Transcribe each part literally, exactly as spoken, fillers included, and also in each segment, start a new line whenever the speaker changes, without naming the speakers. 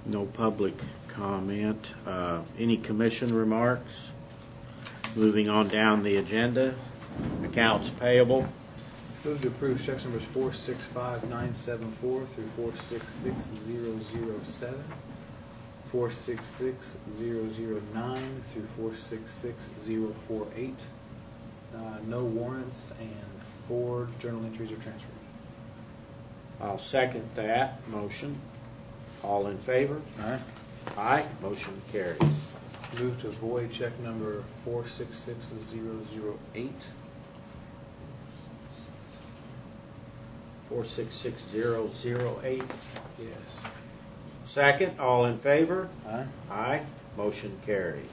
No public comment. Uh, any commission remarks? Moving on down the agenda. Accounts payable.
Move to approve checks numbers four six five nine seven four through four six six zero zero seven, four six six zero zero nine through four six six zero four eight. Uh, no warrants and four journal entries are transferred.
I'll second that motion. All in favor?
Aye.
Aye. Motion carries.
Move to void check number four six six zero zero eight.
four six six zero zero eight.
Yes.
Second. All in favor?
Aye.
Aye. Motion carries.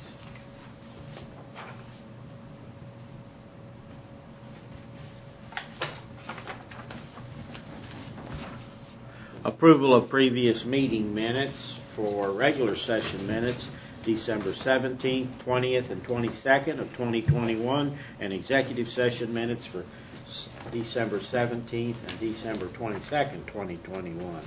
Approval of previous meeting minutes for regular session minutes, December seventeenth, twentieth, and twenty-second of twenty twenty-one, and executive session minutes for December seventeenth and December twenty-second, twenty twenty-one.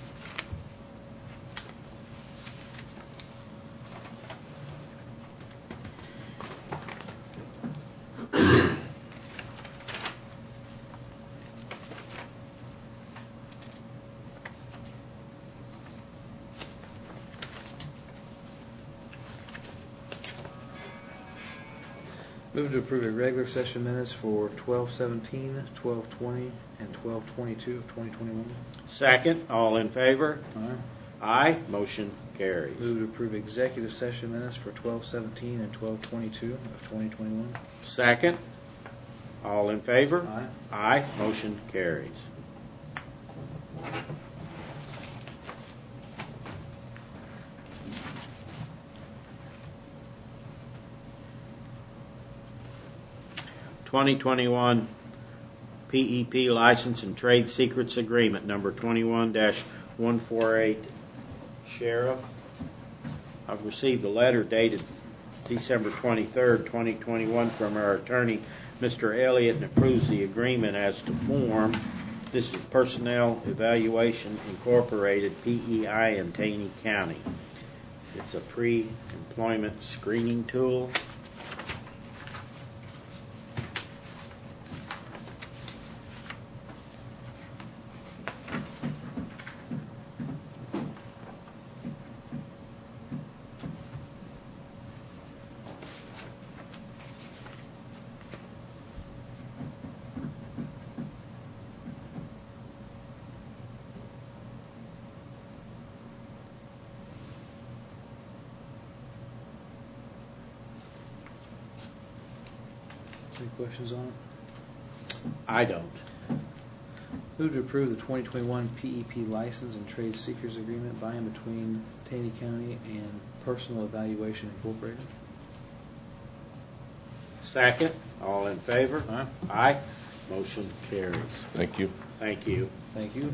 Move to approve the regular session minutes for twelve seventeen, twelve twenty, and twelve twenty-two of twenty twenty-one.
Second. All in favor?
Aye.
Aye. Motion carries.
Move to approve executive session minutes for twelve seventeen and twelve twenty-two of twenty twenty-one.
Second. All in favor?
Aye.
Aye. Motion carries. twenty twenty-one P E P License and Trade Secrets Agreement, number twenty-one dash one forty-eight. Sheriff, I've received a letter dated December twenty-third, twenty twenty-one from our attorney, Mister Elliott, and approves the agreement as to form. This is Personnel Evaluation Incorporated, P E I, in Taney County. It's a pre-employment screening tool.
Any questions on it?
I don't.
Move to approve the twenty twenty-one P E P License and Trade Secrets Agreement by and between Taney County and Personal Evaluation Incorporated.
Second. All in favor?
Aye.
Aye. Motion carries.
Thank you.
Thank you.
Thank you.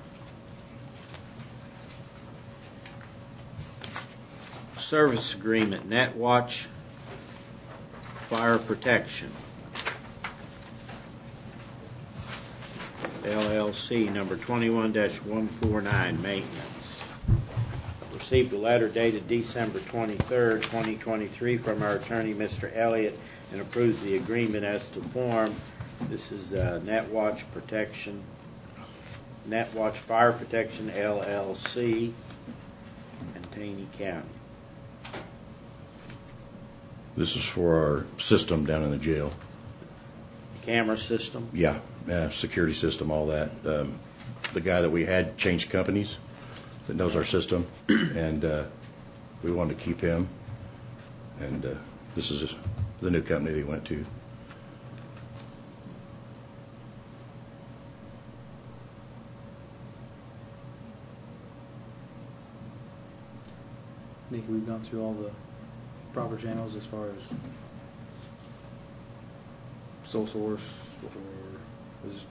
Service Agreement, NetWatch Fire Protection, L L C, number twenty-one dash one forty-nine, maintenance. Received a letter dated December twenty-third, twenty twenty-three from our attorney, Mister Elliott, and approves the agreement as to form. This is uh, NetWatch Protection, NetWatch Fire Protection, L L C, in Taney County.
This is for our system down in the jail.
Camera system?
Yeah, yeah, security system, all that. Um, the guy that we had changed companies that knows our system, and uh, we wanted to keep him. And uh, this is the new company that he went to.
Nikki, we've gone through all the proper channels as far as sole source or is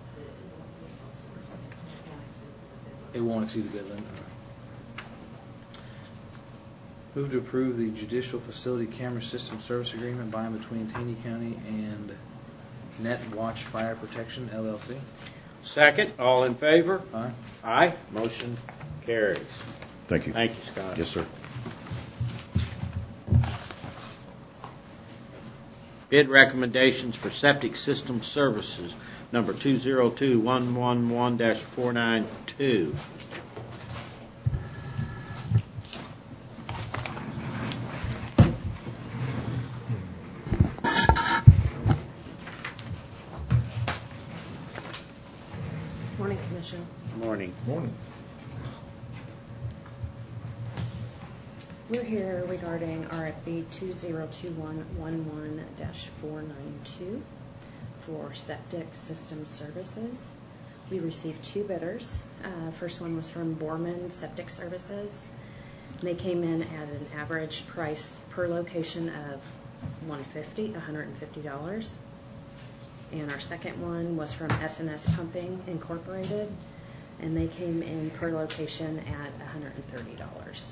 it won't exceed the bid limit. Move to approve the Judicial Facility Camera System Service Agreement by and between Taney County and NetWatch Fire Protection, L L C.
Second. All in favor?
Aye.
Aye. Motion carries.
Thank you.
Thank you, Scott.
Yes, sir.
Bid recommendations for septic system services, number two zero two one one one dash four nine two.
Morning, Commission.
Morning.
Morning.
We're here regarding R F P two zero two one one one dash four nine two for septic system services. We received two bidders. Uh, first one was from Borman Septic Services. They came in at an average price per location of one hundred fifty dollars, one hundred fifty dollars. And our second one was from S and S Pumping Incorporated, and they came in per location at one hundred thirty dollars.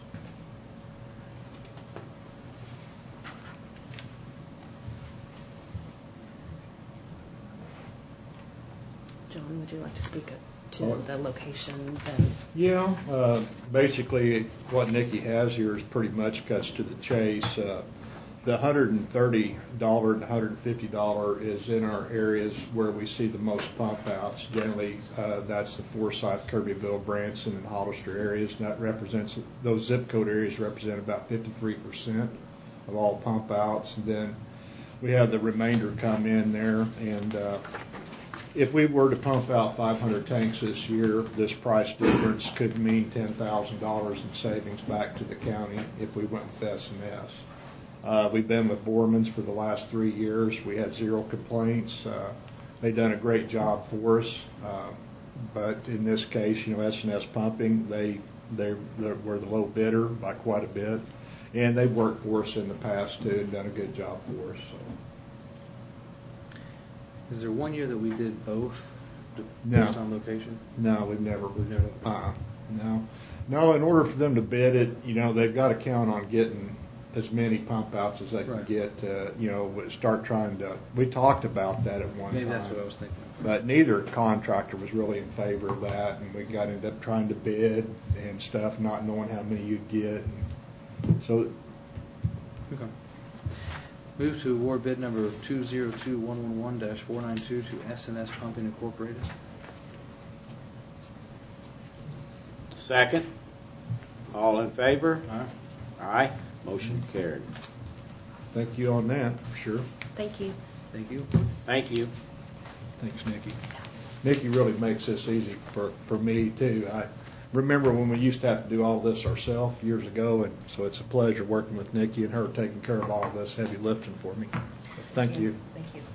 John, would you like to speak to
Oh.
the locations and
Yeah, uh, basically what Nikki has here is pretty much cuts to the chase. Uh, the one hundred thirty dollars and one hundred fifty dollars is in our areas where we see the most pump outs. Generally, uh, that's the Forsyth, Kirbyville, Branson, and Hollister areas, and that represents, those zip code areas represent about fifty-three percent of all pump outs. And then we have the remainder come in there, and uh, if we were to pump out five hundred tanks this year, this price difference could mean ten thousand dollars in savings back to the county if we went with S and S. Uh, we've been with Borman's for the last three years. We had zero complaints. Uh, they've done a great job for us. Uh, but in this case, you know, S and S Pumping, they, they they were the low bidder by quite a bit. And they've worked for us in the past, too, and done a good job for us. So.
Is there one year that we did both d-
No.
based on location?
No, we've never.
We've never.
Uh, no, no. In order for them to bid it, you know, they've got to count on getting as many pump outs as they can
Right.
get. Uh, you know, start trying to. We talked about that at one
Maybe
time.
that's what I was thinking.
But neither contractor was really in favor of that, and we got ended up trying to bid and stuff, not knowing how many you'd get. And so,
Okay. Move to award bid number two zero two one one one dash four nine two to S and S Pumping Incorporated.
Second. All in favor?
Aye.
Aye. Motion carried.
thank you on that for sure.
thank you.
Thank you.
Thank you.
Thanks, Nikki. Nikki really makes this easy for, for me, too. I remember when we used to have to do all this ourselves years ago, and so it's a pleasure working with Nikki and her taking care of all of this heavy lifting for me. Thank you.
Thank you.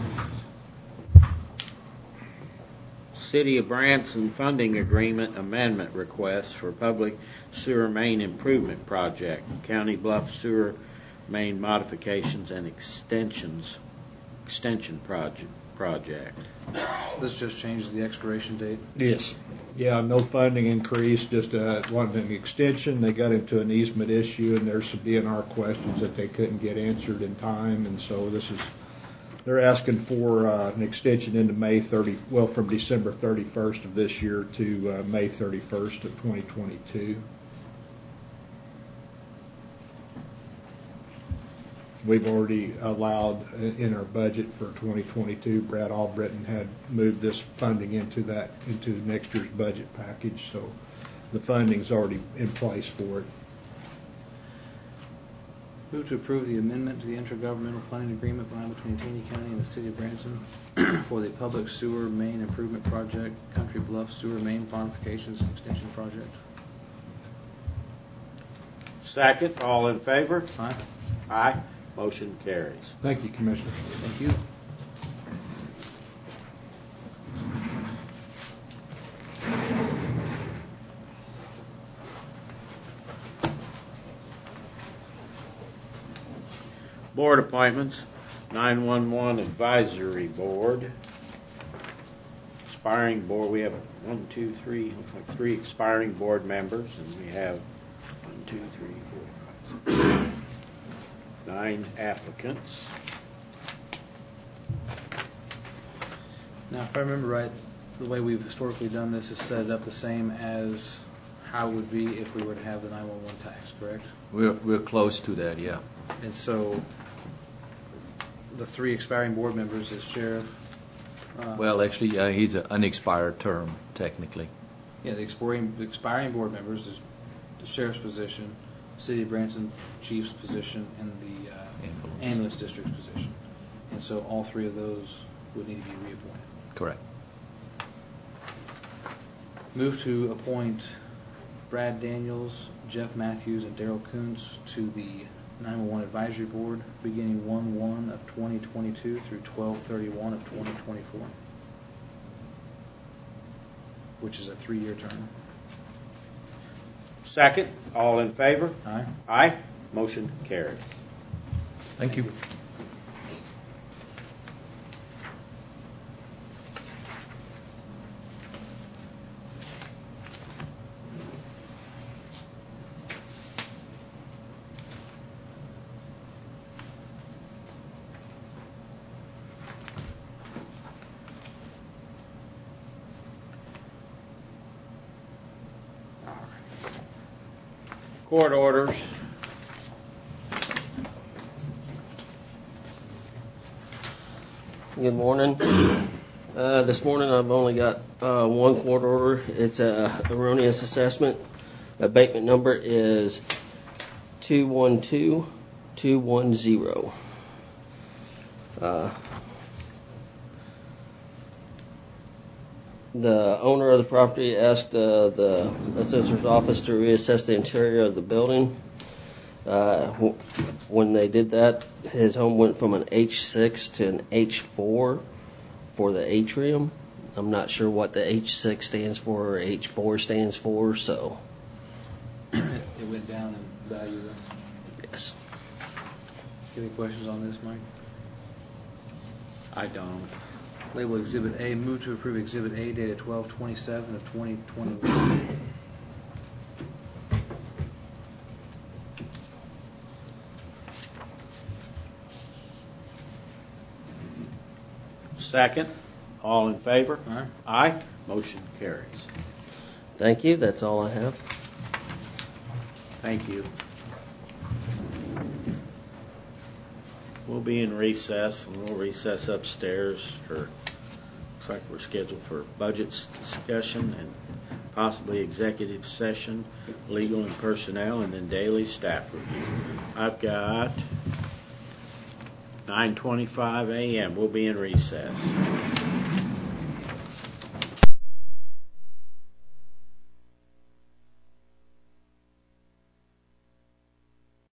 City of Branson Funding Agreement Amendment Request for Public Sewer Main Improvement Project, County Bluff Sewer Main Modifications and Extensions, Extension Project. Project.
This just changed the expiration date.
Yes. Yeah, no funding increase, just uh, wanted an extension. They got into an easement issue, and there's some D N R questions that they couldn't get answered in time, and so this is, they're asking for uh, an extension into May thirtieth, well, from December thirty-first of this year to uh, May thirty-first of twenty twenty-two. We've already allowed in our budget for twenty twenty-two, Brad Albritton had moved this funding into that, into next year's budget package, so the funding's already in place for it.
Move to approve the amendment to the intergovernmental funding agreement by and between Taney County and the City of Branson for the Public Sewer Main Improvement Project, Country Bluff Sewer Main Modifications and Extension Project.
Second. All in favor?
Aye.
Aye. Motion carries.
Thank you, Commissioner.
Thank you.
Board appointments, nine one one Advisory Board. Expiring board, we have one, two, three, looks like three expiring board members, and we have one, two, three, four, five, six, nine applicants.
Now, if I remember right, the way we've historically done this is set it up the same as how it would be if we were to have the nine one one tax, correct?
We're, we're close to that, yeah.
And so the three expiring board members is sheriff. uh,
Well, actually, uh, he's an unexpired term, technically.
Yeah, the expiring, the expiring board members is the sheriff's position, City of Branson chief's position, and the uh,
Ambulance.
ambulance district's position. And so all three of those would need to be reappointed.
Correct.
Move to appoint Brad Daniels, Jeff Matthews, and Daryl Koontz to the nine one one Advisory Board beginning one one of twenty twenty-two through twelve thirty-one of twenty twenty-four, which is a three-year term.
Second, all in favor?
Aye.
Aye. Motion carries.
Thank you.
Court orders.
Good morning. Uh, this morning I've only got uh, one court order. It's a erroneous assessment. Abatement number is two one two two one zero. Uh, the owner of the property asked uh, the assessor's office to reassess the interior of the building. Uh, when they did that, his home went from an H six to an H four for the atrium. I'm not sure what the H six stands for or H four stands for, so.
It went down in value then.
Yes.
Any questions on this, Mike?
I don't.
Label Exhibit A. Move to approve Exhibit A dated twelve twenty-seven of twenty twenty-one.
Second, all in favor?
Aye.
Aye. Motion carries.
Thank you. That's all I have.
Thank you. We'll be in recess, and we'll recess upstairs for, looks like we're scheduled for budget discussion and possibly executive session, legal and personnel, and then daily staff review. I've got nine twenty-five a.m. We'll be in recess.